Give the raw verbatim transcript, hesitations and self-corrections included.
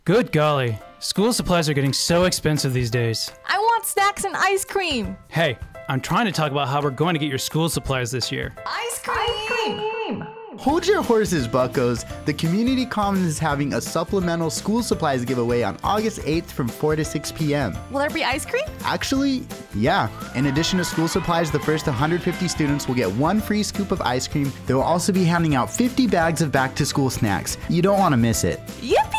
Good golly, school supplies are getting so expensive these days. I want snacks and ice cream. Hey, I'm trying to talk about how we're going to get your school supplies this year. Ice cream! Ice cream! Hold your horses, buckos. The Community Commons is having a supplemental school supplies giveaway on August eighth from four to six p.m. Will there be ice cream? Actually, yeah. In addition to school supplies, the first one hundred fifty students will get one free scoop of ice cream. They will also be handing out fifty bags of back-to-school snacks. You don't want to miss it. Yep.